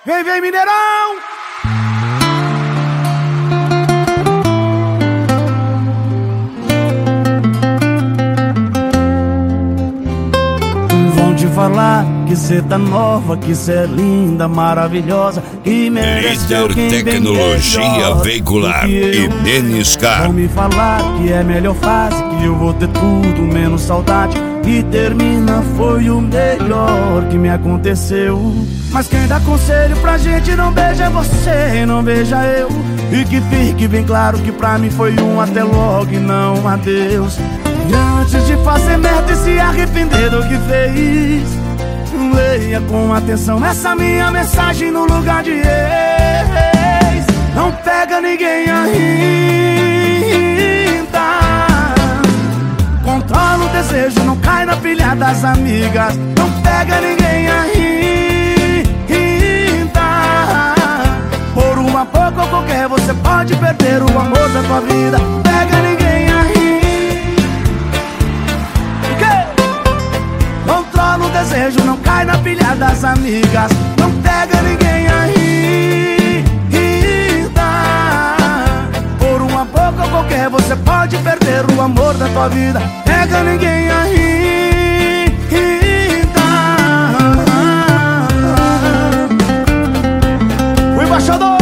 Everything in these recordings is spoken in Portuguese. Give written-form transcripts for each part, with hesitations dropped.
Vem, vem, Mineirão! Vão te falar que cê tá nova, que cê é linda, maravilhosa, que merece alguém bem Tecnologia melhor veicular do que eu. e Meniscar. Vão me falar que é melhor fase, que eu vou ter tudo menos saudade, e termina foi o melhor que me aconteceu. Mas quem dá conselho pra gente não beija você, não beija eu. E que fique bem claro que pra mim foi um até logo e não um adeus. E antes de fazer merda e se arrepender do que fez, leia com atenção essa minha mensagem no lugar de ex. Não pega ninguém ainda, controla o desejo, não cai na pilha das amigas. Não pega ninguém ainda, por uma pouco ou qualquer você pode perder o amor da tua vida. Pega ninguém ainda, controla o desejo, não cai na pilha das amigas. Não pega ninguém ainda, por uma boca ou qualquer você pode perder o amor da tua vida. Pega ninguém ainda. O embaixador.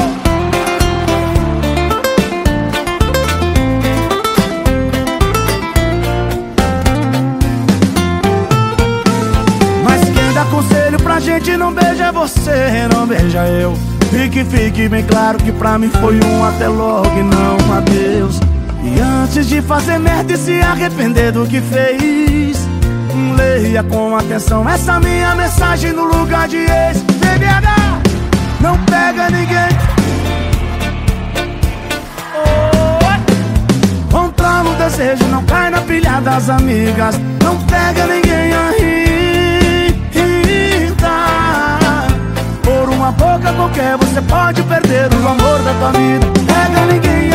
Conselho pra gente não beija você, não beija eu. E que fique bem claro que pra mim foi um até logo e não um adeus. E antes de fazer merda e se arrepender do que fez, leia com atenção essa minha mensagem no lugar de ex. BBH, não pega ninguém. Controla o desejo, não cai na pilha das amigas. Não pega ninguém ainda, por uma boca qualquer você pode perder o amor da tua vida. Pega ninguém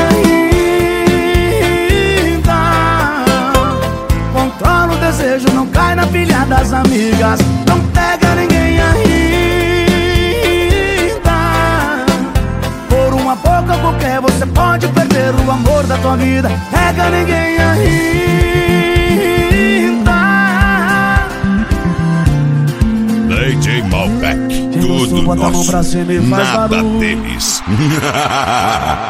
ainda, controla o desejo, não cai na pilha das amigas. Não pega ninguém ainda, por uma boca qualquer você pode perder o amor da tua vida. Pega ninguém ainda. DJ Malbec, tudo nosso, nada deles.